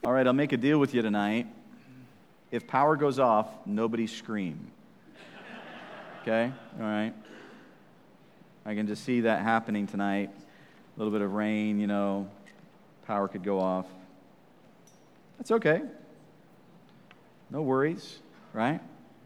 All right, I'll make a deal with you tonight. If power goes off, nobody scream. Okay? All right. I can just see that happening tonight. A little bit of rain, power could go off. That's okay. No worries, right?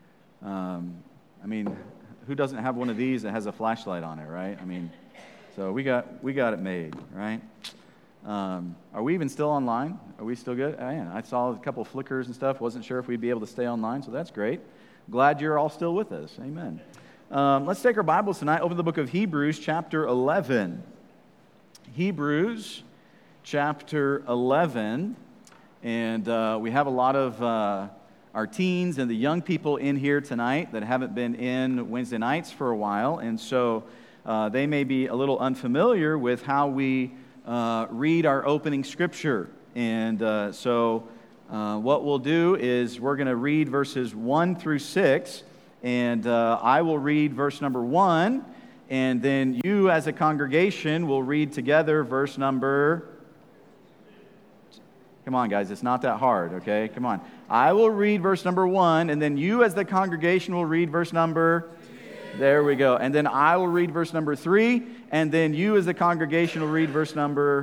Who doesn't have one of these that has a flashlight on it, right? So we got it made, right? Are we even still online? Are we still good? I saw a couple of flickers and stuff. Wasn't sure if we'd be able to stay online, so that's great. Glad you're all still with us. Amen. Let's take our Bibles tonight. Open the book of Hebrews, chapter 11. Hebrews, chapter 11. And we have a lot of our teens and the young people in here tonight that haven't been in Wednesday nights for a while. And so they may be a little unfamiliar with how we read our opening scripture. And so what we'll do is we're going to read verses 1 through 6. And I will read verse number 1. And then you as a congregation will read together verse number... Come on, guys, it's not that hard, okay? Come on. I will read verse number 1, and then you as the congregation will read verse number... There we go. And then I will read verse number 3, and then you as the congregation will read verse number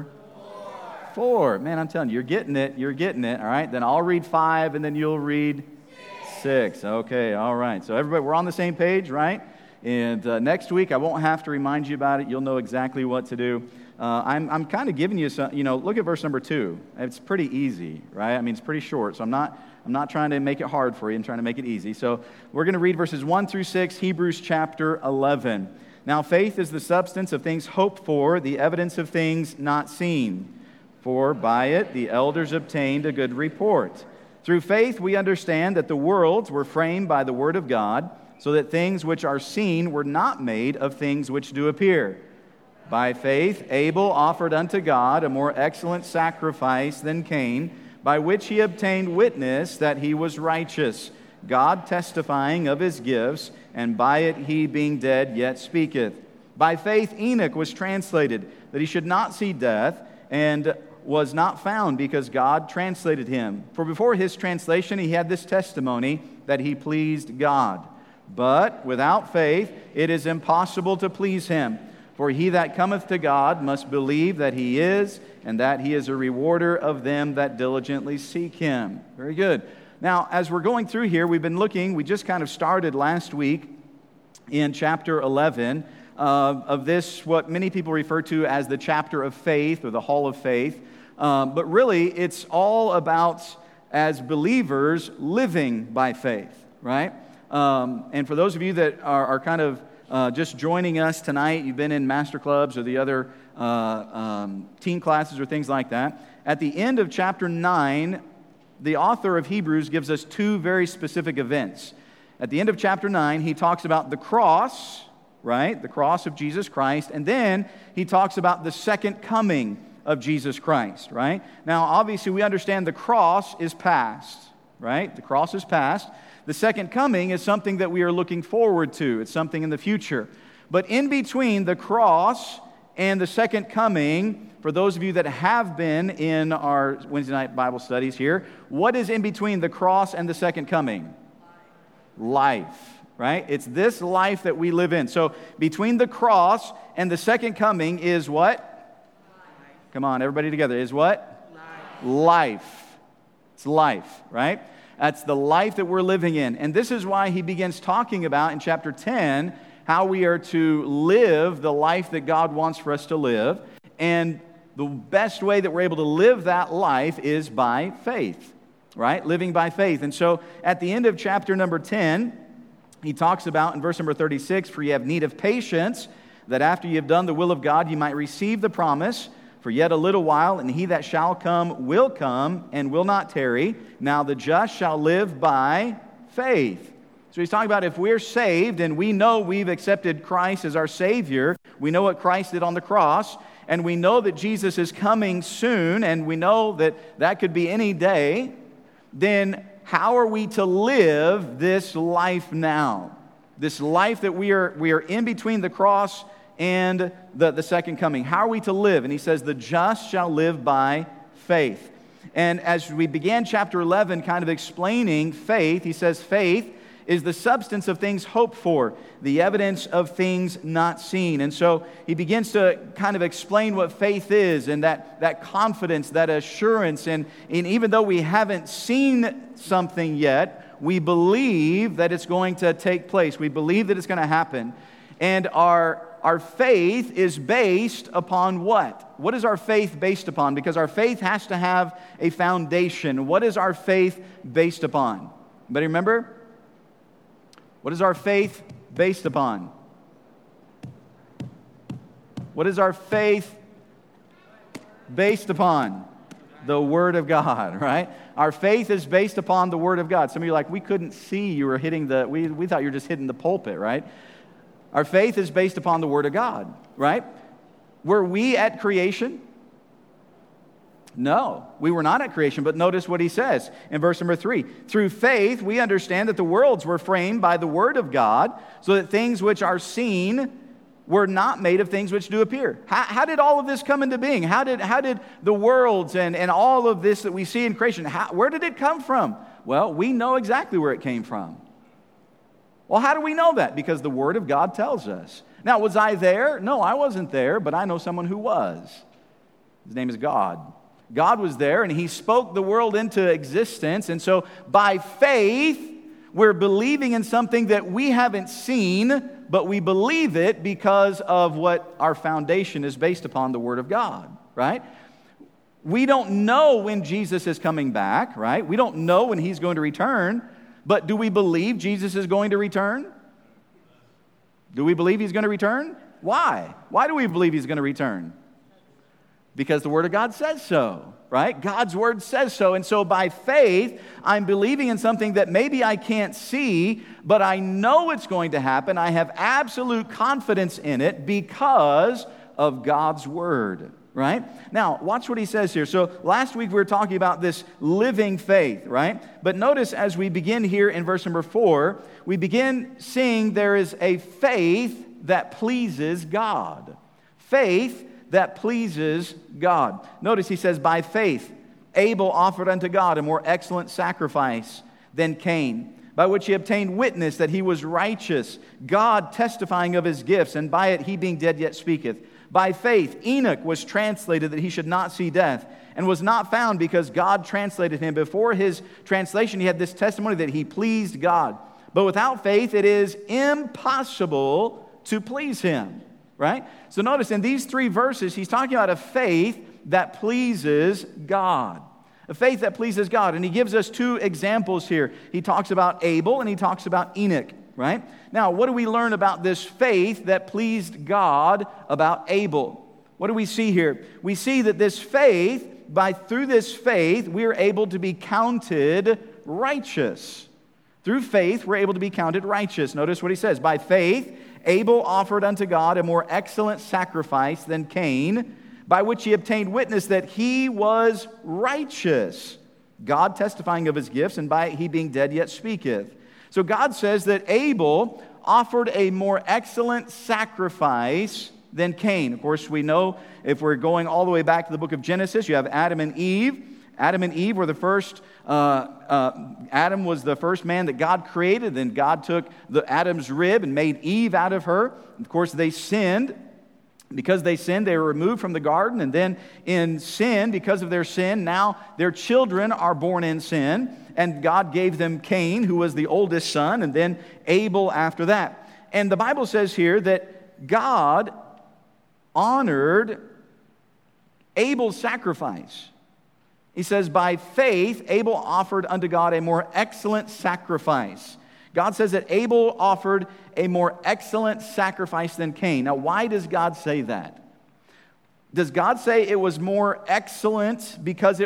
4. Man, I'm telling you, you're getting it, all right? Then I'll read 5, and then you'll read 6. Okay, all right. So everybody, we're on the same page, right? And next week, I won't have to remind you about it. You'll know exactly what to do. I'm kind of giving you some, look at verse number 2. It's pretty easy, right? It's pretty short, so I'm not trying to make it hard for you. I'm trying to make it easy. So we're going to read verses 1 through 6, Hebrews chapter 11. Now faith is the substance of things hoped for, the evidence of things not seen. For by it the elders obtained a good report. Through faith we understand that the worlds were framed by the word of God, so that things which are seen were not made of things which do appear. By faith Abel offered unto God a more excellent sacrifice than Cain, by which he obtained witness that he was righteous, God testifying of his gifts, and by it he being dead yet speaketh. By faith Enoch was translated, that he should not see death, and was not found, because God translated him. For before his translation he had this testimony, that he pleased God. But without faith it is impossible to please him. For he that cometh to God must believe that he is, and that he is a rewarder of them that diligently seek him. Very good. Now, as we're going through here, we just kind of started last week in chapter 11 of this, what many people refer to as the chapter of faith or the hall of faith. But really, it's all about, as believers, living by faith, right? And for those of you that are kind of just joining us tonight, you've been in master clubs or the other teen classes or things like that. At the end of chapter 9, the author of Hebrews gives us two very specific events. At the end of chapter 9, he talks about the cross, right? The cross of Jesus Christ. And then he talks about the second coming of Jesus Christ, right? Now, obviously, we understand the cross is past, right? The cross is past. The second coming is something that we are looking forward to. It's something in the future. But in between the cross and the second coming, for those of you that have been in our Wednesday night Bible studies here, what is in between the cross and the second coming? Life, right? It's this life that we live in. So between the cross and the second coming is what? Life. Come on, everybody together. Is what? Life. It's life, right? That's the life that we're living in. And this is why he begins talking about in chapter 10 how we are to live the life that God wants for us to live. And the best way that we're able to live that life is by faith, right? Living by faith. And so at the end of chapter number 10, he talks about in verse number 36, for ye have need of patience, that after ye have done the will of God, ye might receive the promise. For yet a little while, and he that shall come will come, and will not tarry. Now the just shall live by faith. So he's talking about if we're saved, and we know we've accepted Christ as our Savior, we know what Christ did on the cross, and we know that Jesus is coming soon, and we know that that could be any day, then how are we to live this life now? This life that we are in between the cross and the second coming. How are we to live? And he says, the just shall live by faith. And as we began chapter 11 kind of explaining faith, he says faith is the substance of things hoped for, the evidence of things not seen. And so he begins to kind of explain what faith is, and that confidence, that assurance. And even though we haven't seen something yet, we believe that it's going to take place. We believe that it's going to happen. And our faith is based upon what? What is our faith based upon? Because our faith has to have a foundation. What is our faith based upon? Anybody remember? What is our faith based upon? What is our faith based upon? The Word of God, right? Our faith is based upon the Word of God. Some of you are like, we couldn't see you were hitting we thought you were just hitting the pulpit, right? Our faith is based upon the Word of God, right? Were we at creation? No, we were not at creation, but notice what he says in verse number 3. Through faith, we understand that the worlds were framed by the Word of God, so that things which are seen were not made of things which do appear. How did all of this come into being? How did the worlds and all of this that we see in creation, where did it come from? Well, we know exactly where it came from. Well, how do we know that? Because the Word of God tells us. Now, was I there? No, I wasn't there, but I know someone who was. His name is God. God was there, and He spoke the world into existence. And so by faith, we're believing in something that we haven't seen, but we believe it because of what our foundation is based upon, the Word of God, right? We don't know when Jesus is coming back, right? We don't know when He's going to return, but do we believe Jesus is going to return? Do we believe He's going to return? Why? Why do we believe He's going to return? Because the Word of God says so, right? God's Word says so. And so by faith, I'm believing in something that maybe I can't see, but I know it's going to happen. I have absolute confidence in it because of God's Word, right? Now, watch what he says here. So last week we were talking about this living faith, right? But notice as we begin here in verse number 4, we begin seeing there is a faith that pleases God. Faith that pleases God. Notice he says, by faith, Abel offered unto God a more excellent sacrifice than Cain, by which he obtained witness that he was righteous, God testifying of his gifts, and by it he being dead yet speaketh. By faith, Enoch was translated that he should not see death, and was not found because God translated him. Before his translation, he had this testimony that he pleased God. But without faith, it is impossible to please him. Right? So notice in these 3 verses, he's talking about a faith that pleases God. A faith that pleases God. And he gives us 2 examples here. He talks about Abel and he talks about Enoch. Right? Now, what do we learn about this faith that pleased God about Abel? What do we see here? We see that this faith, through this faith, we are able to be counted righteous. Through faith, we're able to be counted righteous. Notice what he says. By faith, Abel offered unto God a more excellent sacrifice than Cain, by which he obtained witness that he was righteous, God testifying of his gifts, and by it he being dead yet speaketh. So God says that Abel offered a more excellent sacrifice than Cain. Of course, we know if we're going all the way back to the book of Genesis, you have Adam and Eve. Adam and Eve were the first, Adam was the first man that God created. Then God took Adam's rib and made Eve out of her. Of course, they sinned. Because they sinned, they were removed from the garden. And then in sin, because of their sin, now their children are born in sin. And God gave them Cain, who was the oldest son, and then Abel after that. And the Bible says here that God honored Abel's sacrifice. He says, by faith, Abel offered unto God a more excellent sacrifice. God says that Abel offered a more excellent sacrifice than Cain. Now, why does God say that? Does God say it was more excellent because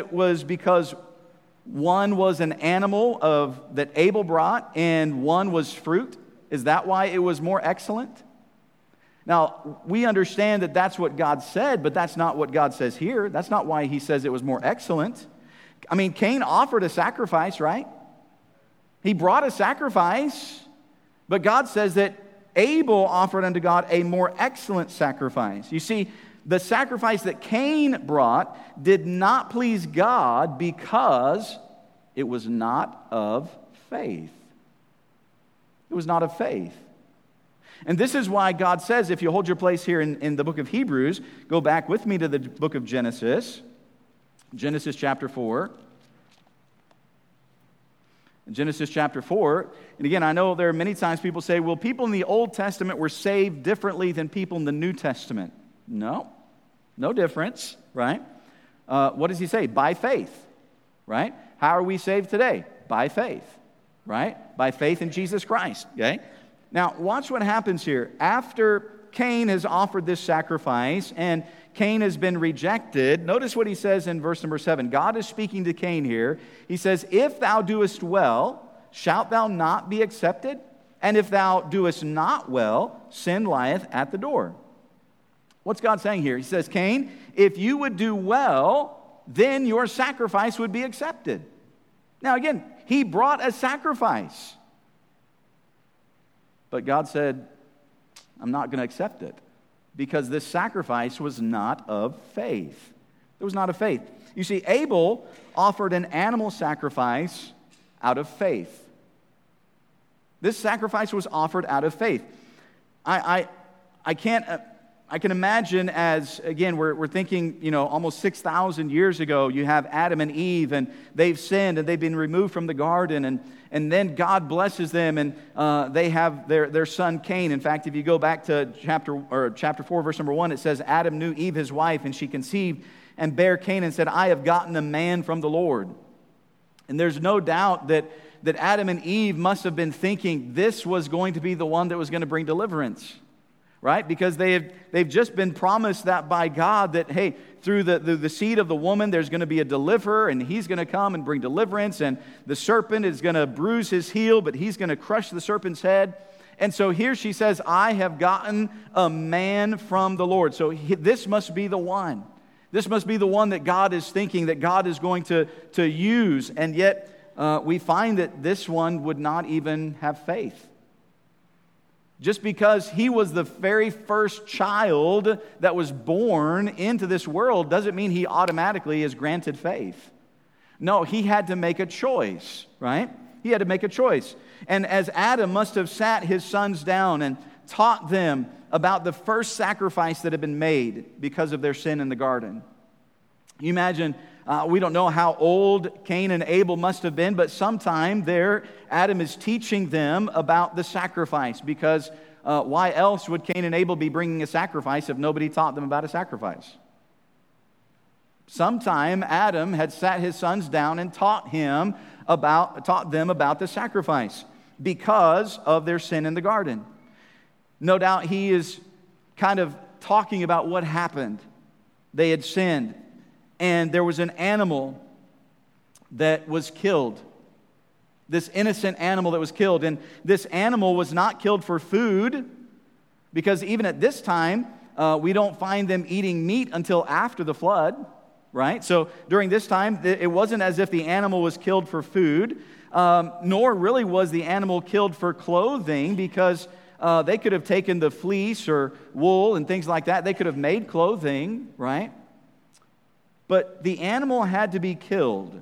one was an animal that Abel brought and one was fruit? Is that why it was more excellent? Now, we understand that that's what God said, but that's not what God says here. That's not why he says it was more excellent. I mean, Cain offered a sacrifice, right? He brought a sacrifice, but God says that Abel offered unto God a more excellent sacrifice. You see, The sacrifice that Cain brought did not please God because it was not of faith. It was not of faith. And this is why God says, if you hold your place here in the book of Hebrews, go back with me to the book of Genesis. Genesis chapter 4. Genesis chapter 4. And again, I know there are many times people say, well, people in the Old Testament were saved differently than people in the New Testament. No difference, right? What does he say? By faith, right? How are we saved today? By faith, right? By faith in Jesus Christ, okay? Now, watch what happens here. After Cain has offered this sacrifice and Cain has been rejected, notice what he says in verse number 7. God is speaking to Cain here. He says, if thou doest well, shalt thou not be accepted? And if thou doest not well, sin lieth at the door. What's God saying here? He says, Cain, if you would do well, then your sacrifice would be accepted. Now again, he brought a sacrifice. But God said, I'm not going to accept it because this sacrifice was not of faith. It was not of faith. You see, Abel offered an animal sacrifice out of faith. This sacrifice was offered out of faith. I can imagine as, again, we're thinking, almost 6,000 years ago, you have Adam and Eve, and they've sinned, and they've been removed from the garden, and then God blesses them, and they have their son Cain. In fact, if you go back to chapter 4, verse number 1, it says, Adam knew Eve, his wife, and she conceived and bare Cain and said, I have gotten a man from the Lord. And there's no doubt that Adam and Eve must have been thinking this was going to be the one that was going to bring deliverance. Right? Because they've just been promised that by God that, hey, through the seed of the woman, there's going to be a deliverer, and he's going to come and bring deliverance, and the serpent is going to bruise his heel, but he's going to crush the serpent's head. And so here she says, I have gotten a man from the Lord. So this must be the one. This must be the one that God is thinking, that God is going to use. And yet we find that this one would not even have faith. Just because he was the very first child that was born into this world doesn't mean he automatically is granted faith. No, he had to make a choice, right? He had to make a choice. And as Adam must have sat his sons down and taught them about the first sacrifice that had been made because of their sin in the garden. You imagine, we don't know how old Cain and Abel must have been, but sometime there, Adam is teaching them about the sacrifice, because why else would Cain and Abel be bringing a sacrifice if nobody taught them about a sacrifice? Sometime Adam had sat his sons down and taught them about the sacrifice because of their sin in the garden. No doubt he is kind of talking about what happened. They had sinned, and there was an animal that was killed. This innocent animal that was killed. And this animal was not killed for food, because even at this time, we don't find them eating meat until after the flood, right? So during this time, it wasn't as if the animal was killed for food, nor really was the animal killed for clothing, because they could have taken the fleece or wool and things like that. They could have made clothing, right? But the animal had to be killed.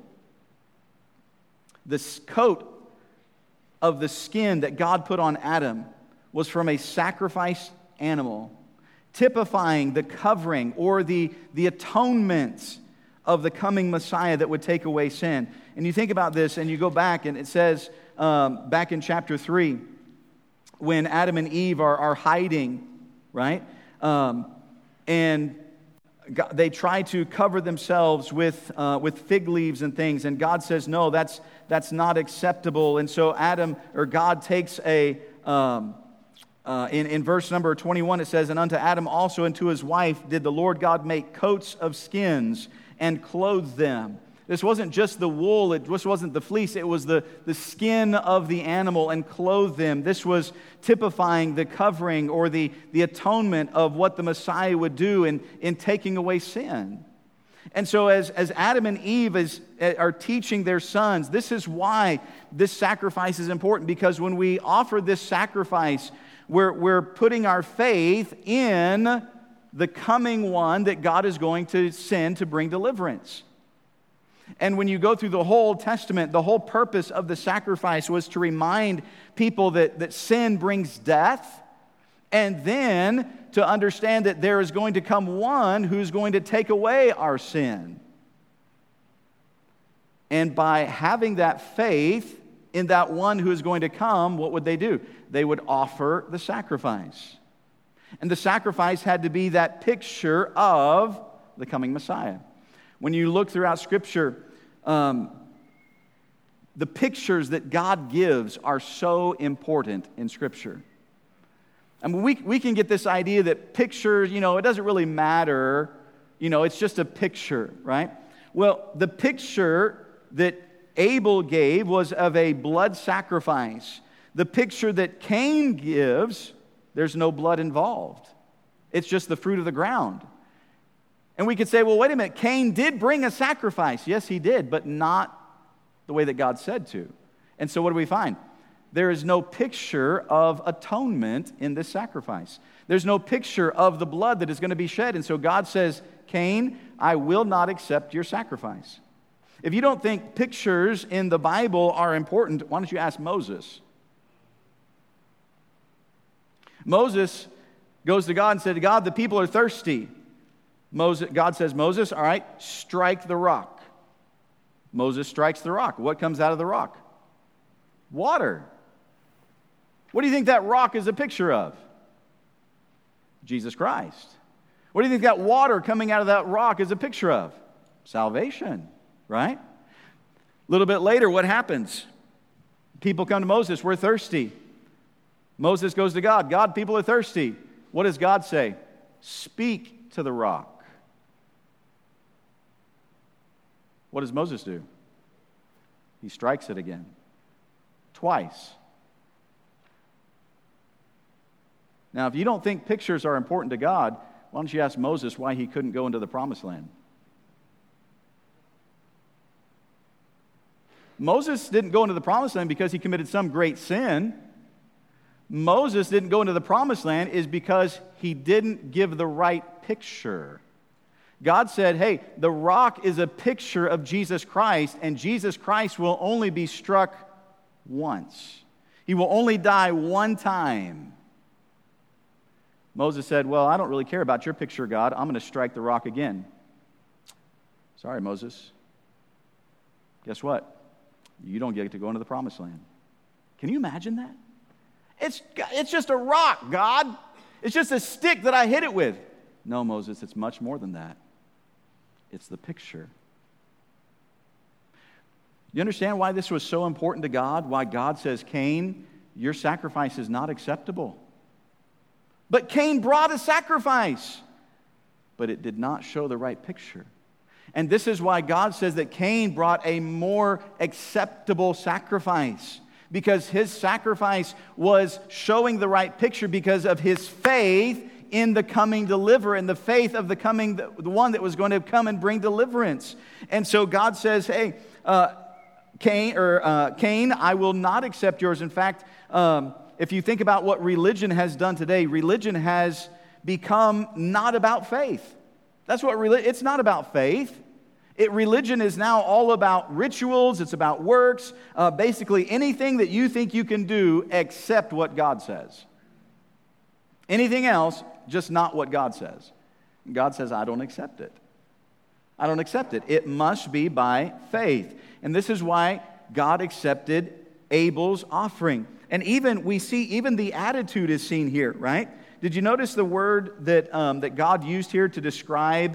This coat of the skin that God put on Adam was from a sacrificed animal, typifying the covering or the atonement of the coming Messiah that would take away sin. And you think about this, and you go back, and it says back in chapter 3, when Adam and Eve are hiding, right? And they try to cover themselves with fig leaves and things, and God says, no, that's not acceptable. And so God takes in verse number 21, it says, and unto Adam also and to his wife did the Lord God make coats of skins and clothe them. This wasn't just the wool, it just wasn't the fleece, it was the skin of the animal, and clothe them. This was typifying the covering or the atonement of what the Messiah would do in taking away sin. And so as Adam and Eve are teaching their sons, this is why this sacrifice is important, because when we offer this sacrifice, we're putting our faith in the coming one that God is going to send to bring deliverance. And when you go through the whole Testament, the whole purpose of the sacrifice was to remind people that sin brings death, and then to understand that there is going to come one who's going to take away our sin. And by having that faith in that one who is going to come, what would they do? They would offer the sacrifice. And the sacrifice had to be that picture of the coming Messiah. When you look throughout Scripture, the pictures that God gives are so important in Scripture. I mean, we can get this idea that pictures, it doesn't really matter. It's just a picture, right? Well, the picture that Abel gave was of a blood sacrifice. The picture that Cain gives, there's no blood involved. It's just the fruit of the ground. And we could say, well, wait a minute, Cain did bring a sacrifice. Yes, he did, but not the way that God said to. And so what do we find? There is no picture of atonement in this sacrifice. There's no picture of the blood that is going to be shed. And so God says, Cain, I will not accept your sacrifice. If you don't think pictures in the Bible are important, why don't you ask Moses? Moses goes to God and said, God, the people are thirsty. God says, Moses, all right, strike the rock. Moses strikes the rock. What comes out of the rock? Water. What do you think that rock is a picture of? Jesus Christ. What do you think that water coming out of that rock is a picture of? Salvation, right? A little bit later, what happens? People come to Moses, we're thirsty. Moses goes to God. God, people are thirsty. What does God say? Speak to the rock. What does Moses do? He strikes it again. Twice. Now, if you don't think pictures are important to God, why don't you ask Moses why he couldn't go into the promised land? Moses didn't go into the promised land because he committed some great sin. Moses didn't go into the promised land is because he didn't give the right picture. God said, hey, the rock is a picture of Jesus Christ, and Jesus Christ will only be struck once. He will only die one time. Moses said, well, I don't really care about your picture, God. I'm going to strike the rock again. Sorry, Moses. Guess what? You don't get to go into the promised land. Can you imagine that? It's just a rock, God. It's just a stick that I hit it with. No, Moses, it's much more than that. It's the picture. You understand why this was so important to God? Why God says, Cain, your sacrifice is not acceptable. But Cain brought a sacrifice, but it did not show the right picture. And this is why God says that Cain brought a more acceptable sacrifice, because his sacrifice was showing the right picture because of his faith in the coming deliverer and the faith of the one that was going to come and bring deliverance. And so God says, hey, Cain, I will not accept yours. In fact, if you think about what religion has done today, religion has become not about faith. That's what it's not about faith. Religion is now all about rituals. It's about works. Basically, anything that you think you can do except what God says. Anything else, just not what God says. God says, I don't accept it. I don't accept it. It must be by faith. And this is why God accepted Abel's offering. And we see even the attitude is seen here, right? Did you notice the word that God used here to describe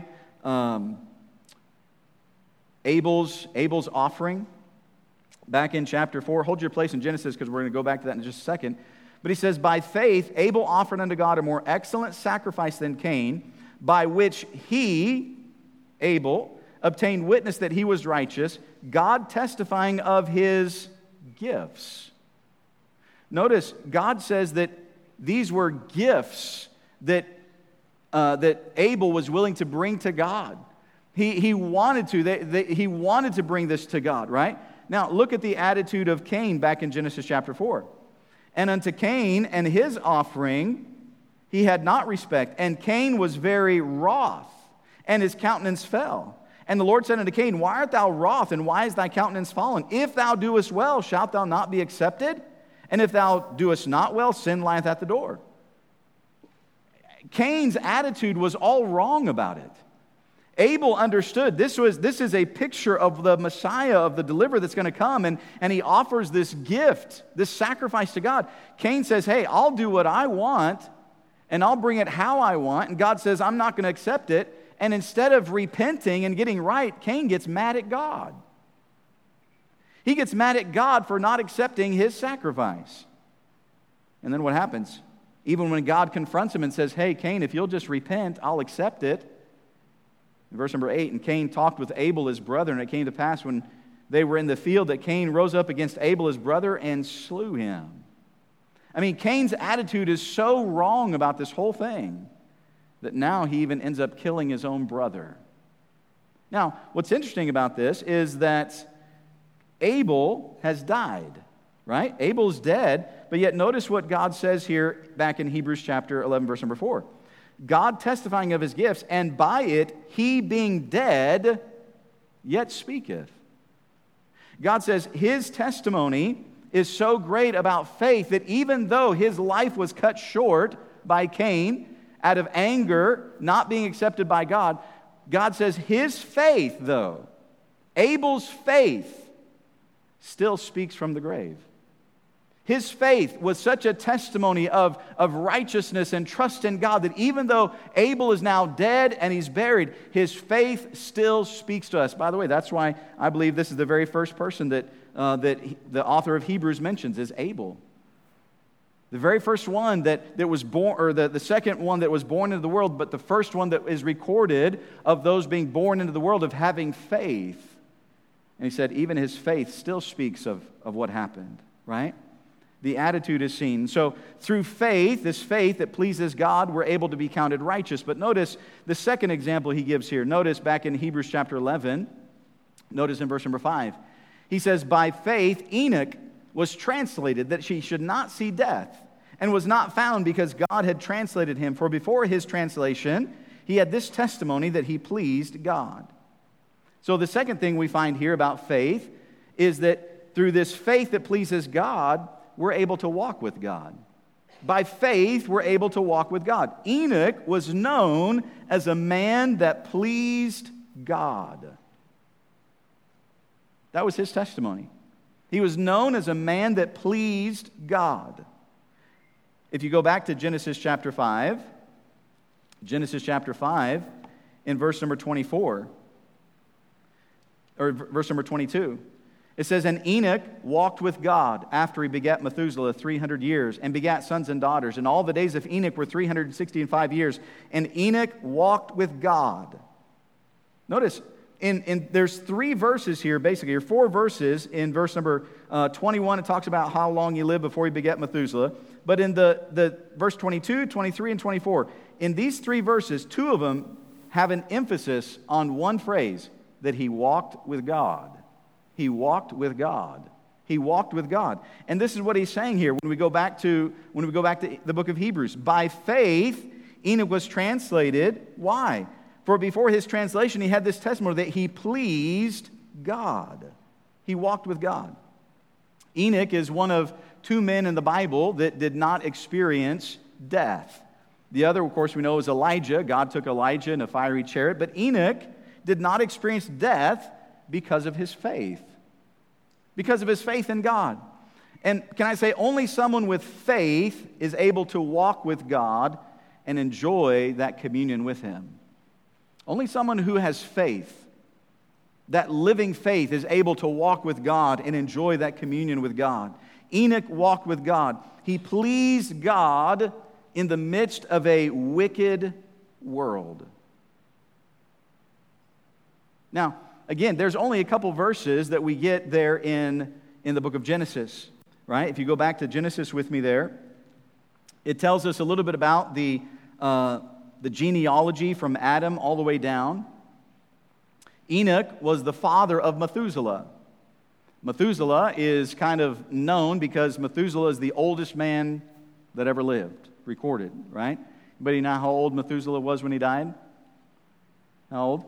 Abel's offering? Back in chapter 4, hold your place in Genesis because we're going to go back to that in just a second. But he says, by faith, Abel offered unto God a more excellent sacrifice than Cain, by which he, Abel, obtained witness that he was righteous, God testifying of his gifts. Notice, God says that these were gifts that Abel was willing to bring to God. He wanted to. He wanted to bring this to God, right? Now, look at the attitude of Cain back in Genesis chapter 4. And unto Cain and his offering, he had not respect. And Cain was very wroth, and his countenance fell. And the Lord said unto Cain, Why art thou wroth, and why is thy countenance fallen? If thou doest well, shalt thou not be accepted? And if thou doest not well, sin lieth at the door. Cain's attitude was all wrong about it. Abel understood this is a picture of the Messiah, of the deliverer that's going to come, and he offers this gift, this sacrifice to God. Cain says, hey, I'll do what I want, and I'll bring it how I want, and God says, I'm not going to accept it. And instead of repenting and getting right, Cain gets mad at God. He gets mad at God for not accepting his sacrifice. And then what happens? Even when God confronts him and says, hey, Cain, if you'll just repent, I'll accept it. In verse number 8, and Cain talked with Abel his brother, and it came to pass when they were in the field that Cain rose up against Abel his brother and slew him. I mean, Cain's attitude is so wrong about this whole thing that now he even ends up killing his own brother. Now, what's interesting about this is that Abel has died, right? Abel's dead, but yet notice what God says here back in Hebrews chapter 11, verse number 4. God testifying of his gifts, and by it he being dead yet speaketh. God says his testimony is so great about faith that even though his life was cut short by Cain out of anger, not being accepted by God, God says his faith, though, Abel's faith, still speaks from the grave. His faith was such a testimony of righteousness and trust in God that even though Abel is now dead and he's buried, his faith still speaks to us. By the way, that's why I believe this is the very first person that the author of Hebrews mentions is Abel. The very first one that was born, or the second one that was born into the world, but the first one that is recorded of those being born into the world of having faith. And he said even his faith still speaks of what happened, right? The attitude is seen. So through faith, this faith that pleases God, we're able to be counted righteous. But notice the second example he gives here. Notice back in Hebrews chapter 11, notice in verse number 5. He says, by faith Enoch was translated that he should not see death, and was not found because God had translated him. For before his translation, he had this testimony that he pleased God. So the second thing we find here about faith is that through this faith that pleases God, we're able to walk with God. By faith, we're able to walk with God. Enoch was known as a man that pleased God. That was his testimony. He was known as a man that pleased God. If you go back to Genesis chapter 5, in verse number 24, or verse number 22, it says, and Enoch walked with God after he begat Methuselah 300 years, and begat sons and daughters. And all the days of Enoch were 365 years. And Enoch walked with God. Notice, there's 3 verses here, basically, or 4 verses. In verse number 21, it talks about how long he lived before he begat Methuselah. But in the verse 22, 23, and 24, in these 3 verses, 2 of them have an emphasis on one phrase, that he walked with God. He walked with God. He walked with God. And this is what he's saying here when we go back to the book of Hebrews. By faith, Enoch was translated. Why? For before his translation, he had this testimony that he pleased God. He walked with God. Enoch is one of 2 men in the Bible that did not experience death. The other, of course, we know is Elijah. God took Elijah in a fiery chariot. But Enoch did not experience death because of his faith. Because of his faith in God. And can I say, only someone with faith is able to walk with God and enjoy that communion with him. Only someone who has faith, that living faith, is able to walk with God and enjoy that communion with God. Enoch walked with God. He pleased God in the midst of a wicked world. Now, again, there's only a couple verses that we get there in the book of Genesis, right? If you go back to Genesis with me there, it tells us a little bit about the genealogy from Adam all the way down. Enoch was the father of Methuselah. Methuselah is kind of known because Methuselah is the oldest man that ever lived, recorded, right? Anybody know how old Methuselah was when he died? How old?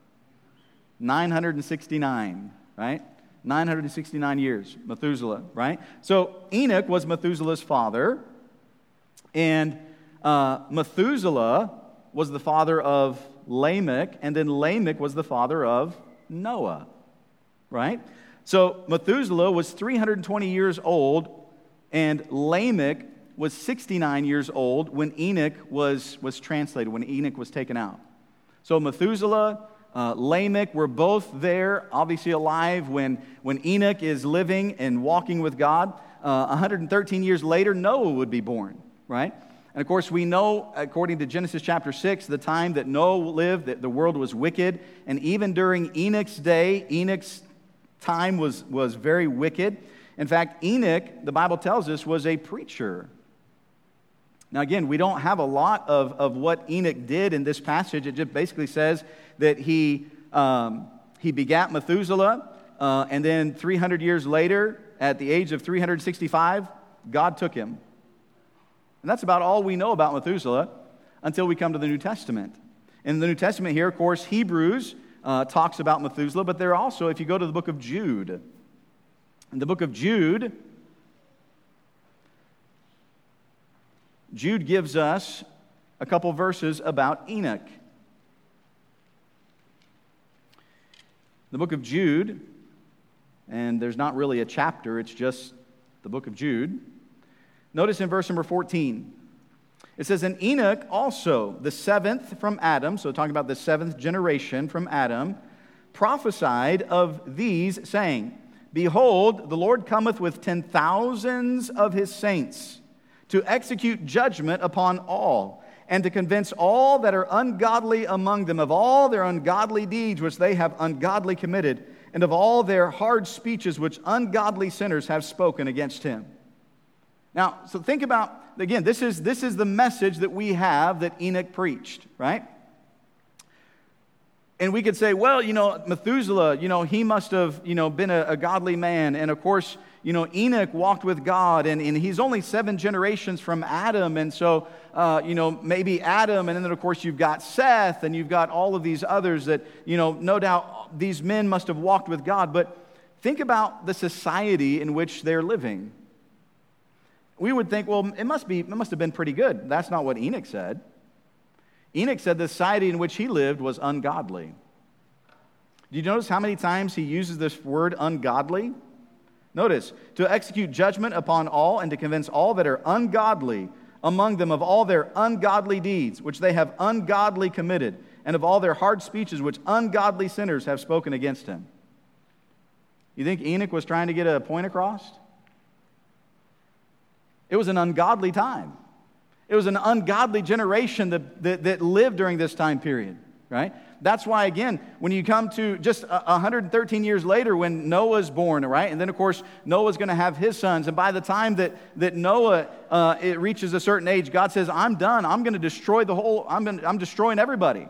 969, right? 969 years, Methuselah, right? So Enoch was Methuselah's father, and Methuselah was the father of Lamech, and then Lamech was the father of Noah, right? So Methuselah was 320 years old, and Lamech was 69 years old when Enoch was translated, when Enoch was taken out. So Methuselah, Lamech were both there, obviously alive, when Enoch is living and walking with God. 113 years later, Noah would be born, right? And of course, we know, according to Genesis chapter 6, the time that Noah lived, that the world was wicked. And even during Enoch's day, Enoch's time was very wicked. In fact, Enoch, the Bible tells us, was a preacher. Now again, we don't have a lot of what Enoch did in this passage. It just basically says that he begat Methuselah, and then 300 years later, at the age of 365, God took him. And that's about all we know about Methuselah until we come to the New Testament. In the New Testament here, of course, Hebrews talks about Methuselah, but there also, if you go to the book of Jude, in the book of Jude gives us a couple verses about Enoch. The book of Jude, and there's not really a chapter, it's just the book of Jude. Notice in verse number 14, it says, "And Enoch also, the seventh from Adam," so talking about the seventh generation from Adam, "prophesied of these, saying, Behold, the Lord cometh with 10,000s of his saints, to execute judgment upon all, and to convince all that are ungodly among them of all their ungodly deeds which they have ungodly committed, and of all their hard speeches which ungodly sinners have spoken against him." Now, so think about, again, this is the message that we have that Enoch preached, right? And we could say, well, Methuselah, he must have, been a godly man. And of course, Enoch walked with God, and he's only 7 generations from Adam. And so, maybe Adam, and then of course you've got Seth, and you've got all of these others that, no doubt these men must have walked with God. But think about the society in which they're living. We would think, well, it must have been pretty good. That's not what Enoch said. Enoch said the society in which he lived was ungodly. Do you notice how many times he uses this word ungodly? Notice, to execute judgment upon all and to convince all that are ungodly among them of all their ungodly deeds, which they have ungodly committed, and of all their hard speeches which ungodly sinners have spoken against him. You think Enoch was trying to get a point across? It was an ungodly time. It was an ungodly generation that lived during this time period, right? That's why, again, when you come to just 113 years later when Noah's born, right? And then, of course, Noah's going to have his sons. And by the time that Noah it reaches a certain age, God says, I'm done. I'm going to destroy I'm destroying everybody.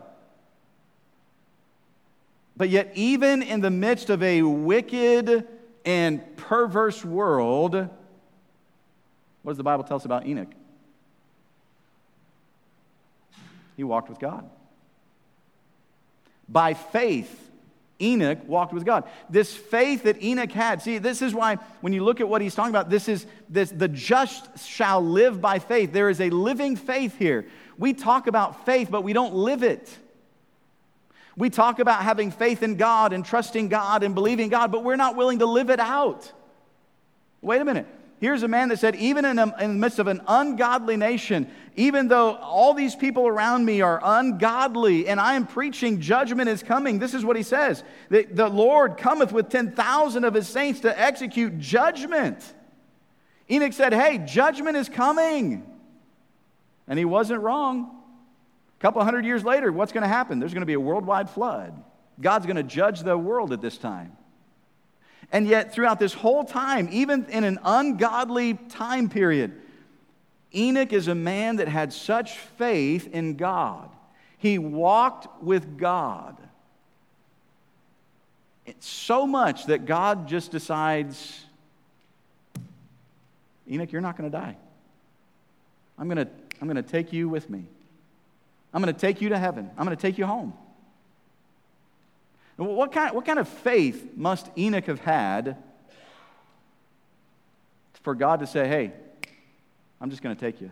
But yet, even in the midst of a wicked and perverse world, what does the Bible tell us about Enoch? He walked with God. By faith, Enoch walked with God. This faith that Enoch had, see, this is why when you look at what he's talking about, the just shall live by faith. There is a living faith here. We talk about faith, but we don't live it. We talk about having faith in God and trusting God and believing God, but we're not willing to live it out. Wait a minute. Here's a man that said, even in the midst of an ungodly nation, even though all these people around me are ungodly and I am preaching judgment is coming, this is what he says. The Lord cometh with 10,000 of his saints to execute judgment. Enoch said, hey, judgment is coming. And he wasn't wrong. A couple hundred years later, what's going to happen? There's going to be a worldwide flood. God's going to judge the world at this time. And yet, throughout this whole time, even in an ungodly time period, Enoch is a man that had such faith in God. He walked with God. It's so much that God just decides, Enoch, you're not going to die. I'm going to take you with me. I'm going to take you to heaven. I'm going to take you home. What kind of faith must Enoch have had for God to say, hey, I'm just going to take you?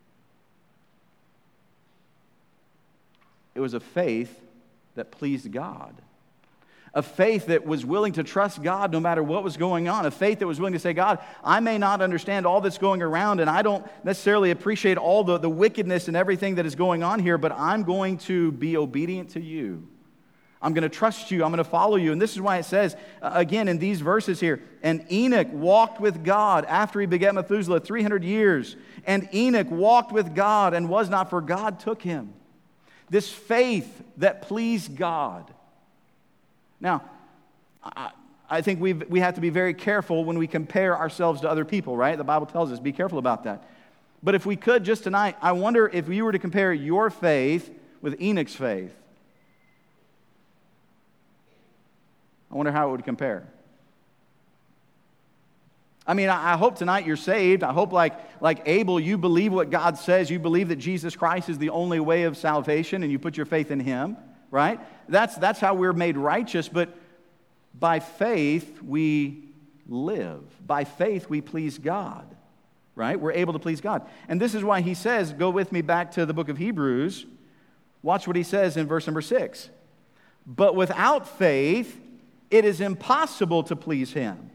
It was a faith that pleased God. A faith that was willing to trust God no matter what was going on. A faith that was willing to say, God, I may not understand all that's going around, and I don't necessarily appreciate all the wickedness and everything that is going on here, but I'm going to be obedient to you. I'm going to trust you. I'm going to follow you. And this is why it says, again, in these verses here, and Enoch walked with God after he begat Methuselah 300 years. And Enoch walked with God and was not, for God took him. This faith that pleased God. Now, I think we have to be very careful when we compare ourselves to other people, right? The Bible tells us, be careful about that. But if we could just tonight, I wonder if you were to compare your faith with Enoch's faith. I wonder how it would compare. I mean, I hope tonight you're saved. I hope like Abel, you believe what God says. You believe that Jesus Christ is the only way of salvation, and you put your faith in Him, right? That's how we're made righteous. But by faith, we live. By faith, we please God, right? We're able to please God. And this is why he says, go with me back to the book of Hebrews. Watch what he says in verse number 6. But without faith, it is impossible to please Him.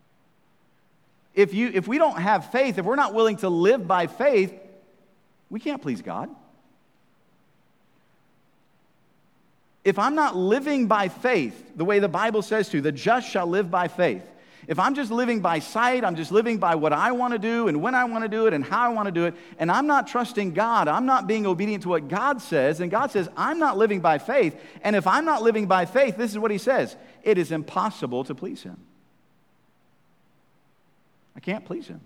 If we don't have faith, if we're not willing to live by faith, we can't please God. If I'm not living by faith, the way the Bible says to, the just shall live by faith. If I'm just living by sight, I'm just living by what I want to do and when I want to do it and how I want to do it, and I'm not trusting God, I'm not being obedient to what God says, and God says, I'm not living by faith. And if I'm not living by faith, this is what He says, it is impossible to please Him. I can't please Him.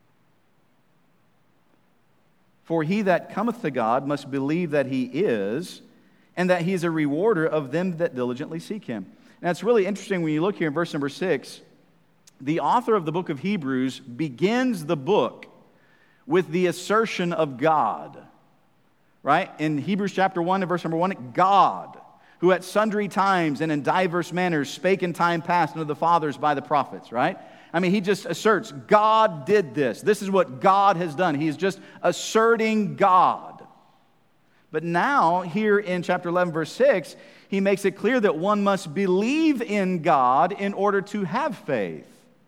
For he that cometh to God must believe that He is, and that He is a rewarder of them that diligently seek Him. Now it's really interesting when you look here in verse number 6, the author of the book of Hebrews begins the book with the assertion of God, right? In Hebrews chapter 1 and verse number 1, God, who at sundry times and in diverse manners spake in time past unto the fathers by the prophets, right? I mean, he just asserts, God did this. This is what God has done. He's just asserting God. But now, here in chapter 11, verse 6, he makes it clear that one must believe in God in order to have faith.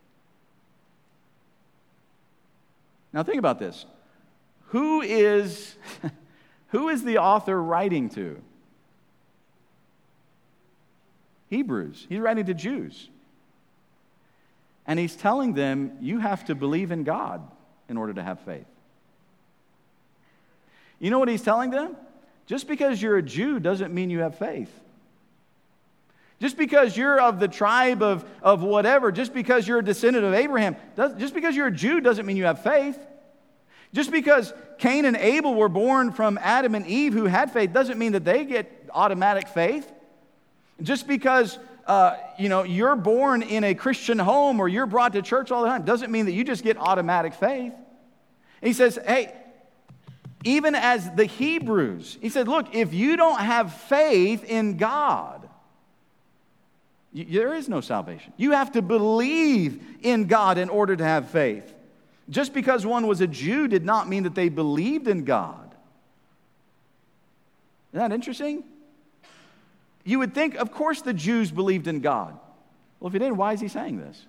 Now think about this. Who is the author writing to? Hebrews. He's writing to Jews. And he's telling them, you have to believe in God in order to have faith. You know what he's telling them? Just because you're a Jew doesn't mean you have faith. Just because you're of the tribe of whatever, just because you're a descendant of Abraham, just because you're a Jew doesn't mean you have faith. Just because Cain and Abel were born from Adam and Eve who had faith doesn't mean that they get automatic faith. Just because you're born in a Christian home or you're brought to church all the time doesn't mean that you just get automatic faith. And he says, hey, even as the Hebrews, he said, look, if you don't have faith in God, there is no salvation. You have to believe in God in order to have faith. Just because one was a Jew did not mean that they believed in God. Isn't that interesting? You would think, of course, the Jews believed in God. Well, if he didn't, why is he saying this?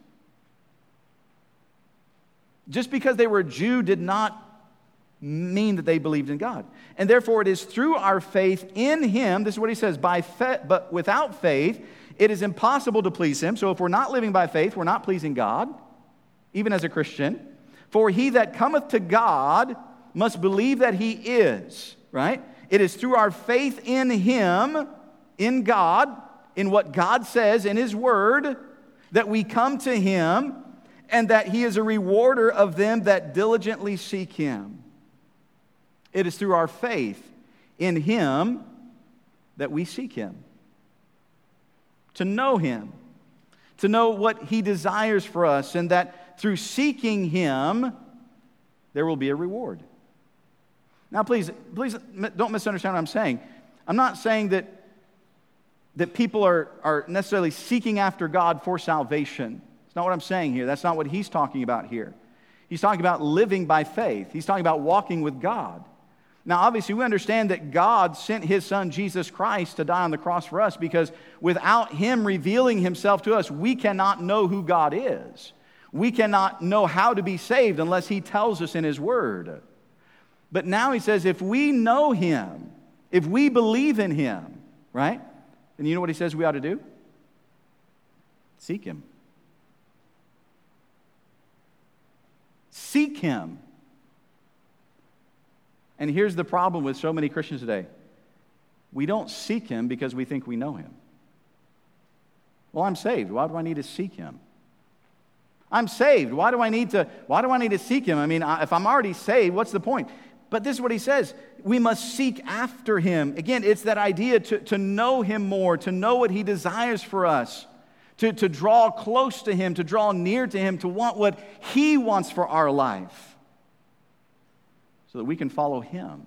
Just because they were a Jew did not mean that they believed in God. And therefore, it is through our faith in Him, this is what he says, but without faith, it is impossible to please Him. So if we're not living by faith, we're not pleasing God, even as a Christian. For he that cometh to God must believe that He is, right? It is through our faith in Him, in God, in what God says in His Word, that we come to Him, and that He is a rewarder of them that diligently seek Him. It is through our faith in Him that we seek Him. To know Him, to know what He desires for us, and that through seeking Him, there will be a reward. Now, please don't misunderstand what I'm saying. I'm not saying that people are necessarily seeking after God for salvation. It's not what I'm saying here. That's not what he's talking about here. He's talking about living by faith. He's talking about walking with God. Now, obviously, we understand that God sent his Son, Jesus Christ, to die on the cross for us because without him revealing himself to us, we cannot know who God is. We cannot know how to be saved unless he tells us in his word. But now he says, if we know him, if we believe in him, right? Then you know what he says we ought to do? Seek him. Seek him. And here's the problem with so many Christians today. We don't seek him because we think we know him. Well, I'm saved. Why do I need to seek him? I'm saved. Why do I need to seek him? I mean, if I'm already saved, what's the point? But this is what he says. We must seek after him. Again, it's that idea to know him more, to know what he desires for us, to draw close to him, to draw near to him, to want what he wants for our life, so that we can follow him.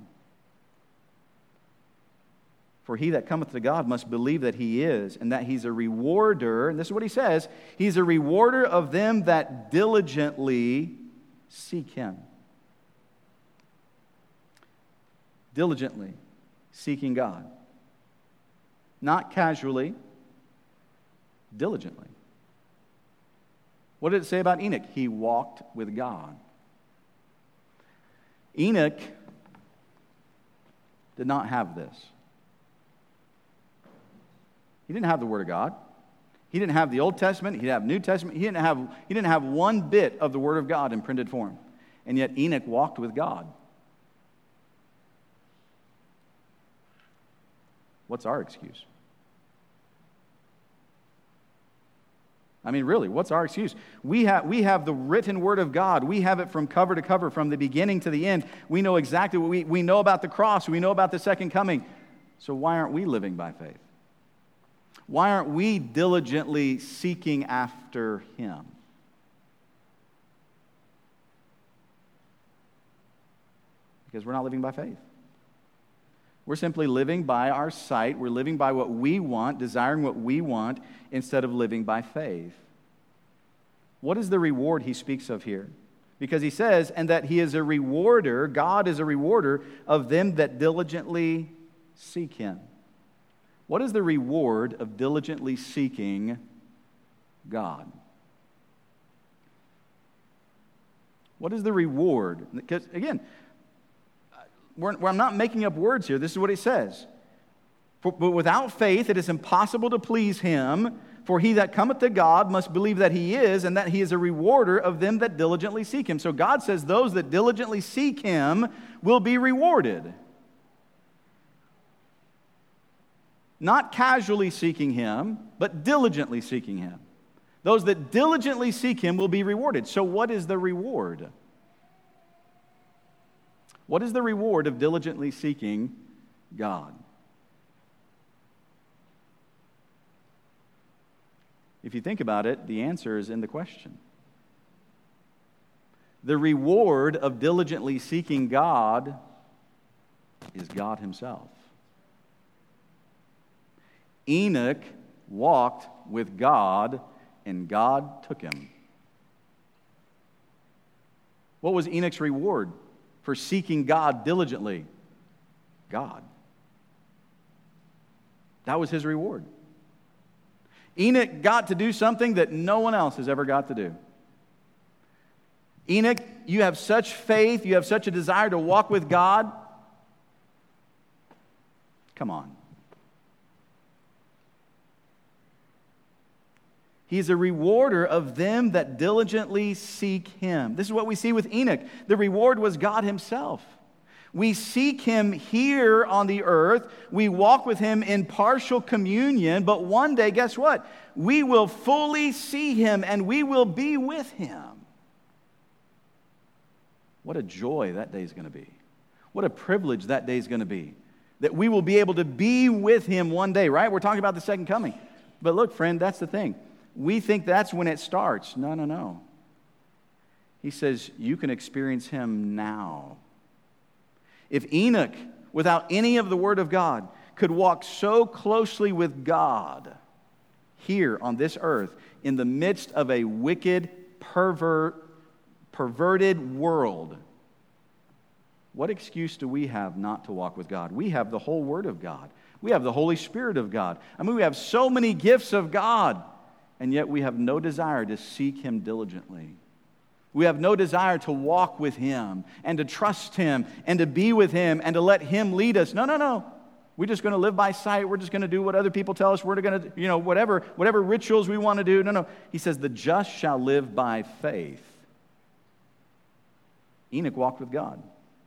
For he that cometh to God must believe that he is, and that he's a rewarder, and this is what he says, he's a rewarder of them that diligently seek him. Diligently seeking God. Not casually, diligently. What did it say about Enoch? He walked with God. Enoch did not have this. He didn't have the Word of God. He didn't have the Old Testament. He didn't have New Testament. He didn't have one bit of the Word of God in printed form. And yet Enoch walked with God. What's our excuse? I mean, really, what's our excuse? We have the written Word of God. We have it from cover to cover, from the beginning to the end. We know exactly what we know about the cross. We know about the second coming. So why aren't we living by faith? Why aren't we diligently seeking after him? Because we're not living by faith. We're simply living by our sight. We're living by what we want, desiring what we want, instead of living by faith. What is the reward he speaks of here? Because he says, and that he is a rewarder, God is a rewarder of them that diligently seek him. What is the reward of diligently seeking God? What is the reward? Because, again, I'm not making up words here. This is what he says. But without faith, it is impossible to please him. For he that cometh to God must believe that he is, and that he is a rewarder of them that diligently seek him. So God says those that diligently seek him will be rewarded. Not casually seeking him, but diligently seeking him. Those that diligently seek him will be rewarded. So what is the reward? What is the reward of diligently seeking God? If you think about it, the answer is in the question. The reward of diligently seeking God is God himself. Enoch walked with God, and God took him. What was Enoch's reward for seeking God diligently? God. That was his reward. Enoch got to do something that no one else has ever got to do. Enoch, you have such faith, you have such a desire to walk with God. Come on. He's a rewarder of them that diligently seek him. This is what we see with Enoch. The reward was God himself. We seek him here on the earth. We walk with him in partial communion. But one day, guess what? We will fully see him and we will be with him. What a joy that day is going to be. What a privilege that day is going to be. That we will be able to be with him one day, right? We're talking about the second coming. But look, friend, that's the thing. We think that's when it starts. No. He says you can experience him now. If Enoch, without any of the Word of God, could walk so closely with God here on this earth in the midst of a wicked, perverted world, what excuse do we have not to walk with God? We have the whole Word of God. We have the Holy Spirit of God. I mean, we have so many gifts of God, and yet we have no desire to seek Him diligently. We have no desire to walk with Him and to trust Him and to be with Him and to let Him lead us. No. We're just going to live by sight. We're just going to do what other people tell us. We're going to, whatever rituals we want to do. No. He says, the just shall live by faith. Enoch walked with God.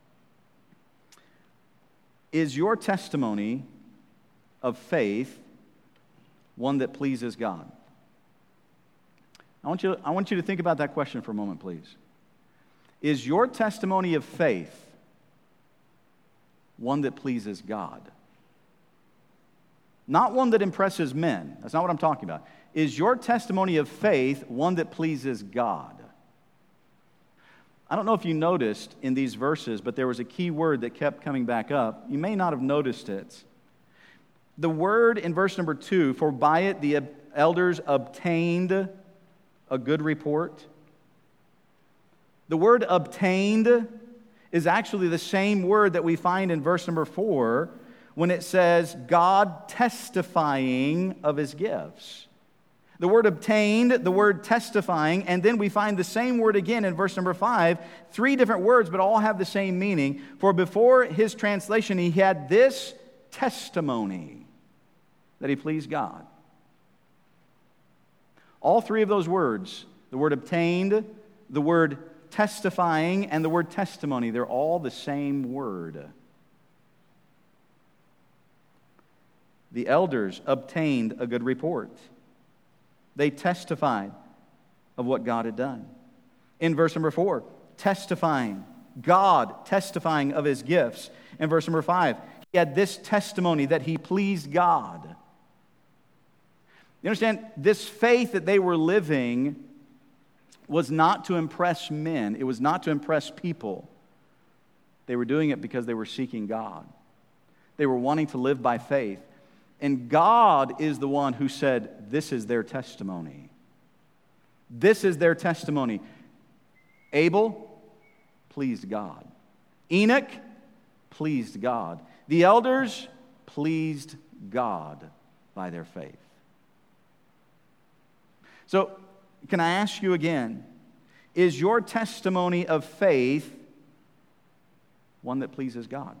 Is your testimony of faith one that pleases God? I want you to think about that question for a moment, please. Is your testimony of faith one that pleases God? Not one that impresses men. That's not what I'm talking about. Is your testimony of faith one that pleases God? I don't know if you noticed in these verses, but there was a key word that kept coming back up. You may not have noticed it. The word in verse number 2, for by it the elders obtained a good report. The word obtained is actually the same word that we find in verse number 4 when it says God testifying of His gifts. The word obtained, the word testifying, and then we find the same word again in verse number 5. 3 different words, but all have the same meaning. For before his translation, he had this testimony that he pleased God. All 3 of those words, the word obtained, the word testifying, and the word testimony, they're all the same word. The elders obtained a good report. They testified of what God had done. In verse number 4, testifying, God testifying of His gifts. In verse number 5, he had this testimony that he pleased God. You understand, this faith that they were living was not to impress men. It was not to impress people. They were doing it because they were seeking God. They were wanting to live by faith. And God is the one who said, this is their testimony. This is their testimony. Abel pleased God. Enoch pleased God. The elders pleased God by their faith. So, can I ask you again, is your testimony of faith one that pleases God?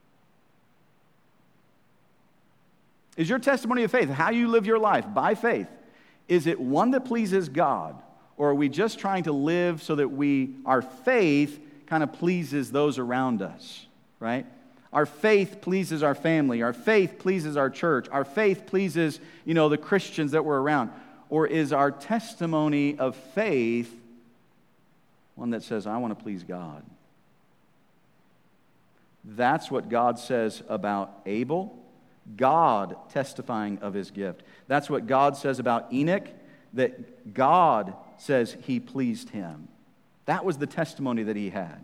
Is your testimony of faith, how you live your life by faith, is it one that pleases God? Or are we just trying to live so that our faith kind of pleases those around us, right? Our faith pleases our family. Our faith pleases our church. Our faith pleases, the Christians that we're around. Or is our testimony of faith one that says, I want to please God? That's what God says about Abel. God testifying of his gift. That's what God says about Enoch, that God says he pleased him. That was the testimony that he had.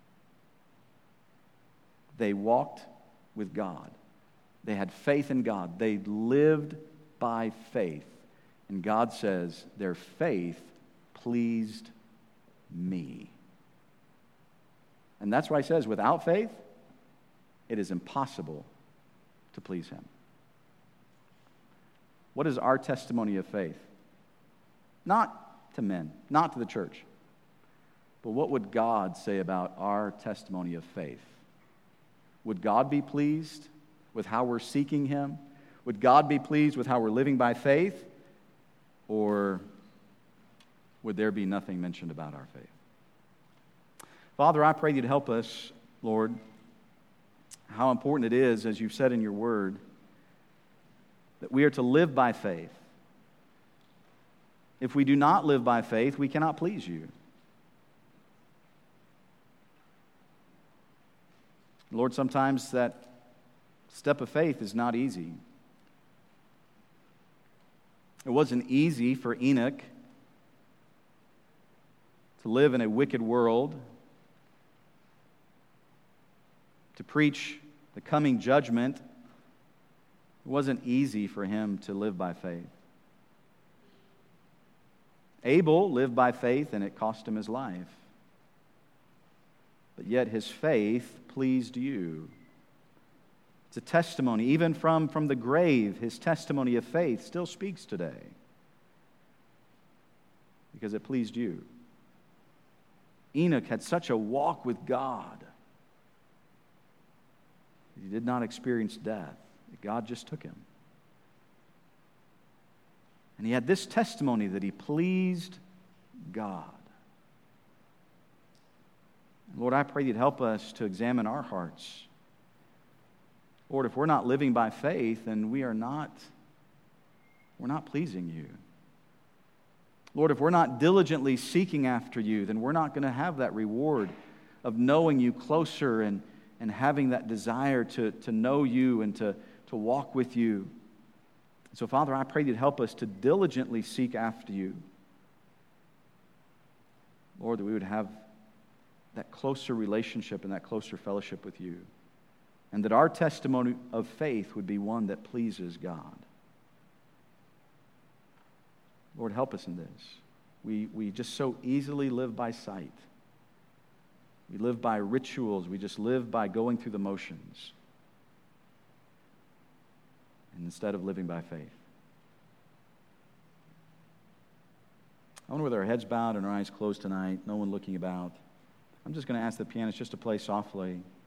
They walked with God. They had faith in God. They lived by faith. And God says their faith pleased me. And that's why he says without faith, it is impossible to please him. What is our testimony of faith? Not to men, not to the church, but what would God say about our testimony of faith? Would God be pleased with how we're seeking him? Would God be pleased with how we're living by faith? Or would there be nothing mentioned about our faith? Father, I pray you'd help us, Lord, how important it is, as you've said in your word, that we are to live by faith. If we do not live by faith, we cannot please you. Lord, sometimes that step of faith is not easy. It wasn't easy for Enoch to live in a wicked world, to preach the coming judgment, it wasn't easy for him to live by faith. Abel lived by faith, and it cost him his life. But yet his faith pleased you. It's a testimony. Even from the grave, his testimony of faith still speaks today because it pleased you. Enoch had such a walk with God that he did not experience death. God just took him. And he had this testimony that he pleased God. Lord, I pray you'd help us to examine our hearts. Lord, if we're not living by faith, then we're not pleasing you. Lord, if we're not diligently seeking after you, then we're not going to have that reward of knowing you closer and having that desire to know you and to walk with you. So, Father, I pray you'd help us to diligently seek after you. Lord, that we would have that closer relationship and that closer fellowship with you. And that our testimony of faith would be one that pleases God. Lord, help us in this. We just so easily live by sight. We live by rituals. We just live by going through the motions. And instead of living by faith. I wonder with our heads bowed and our eyes closed tonight, no one looking about. I'm just going to ask the pianist just to play softly.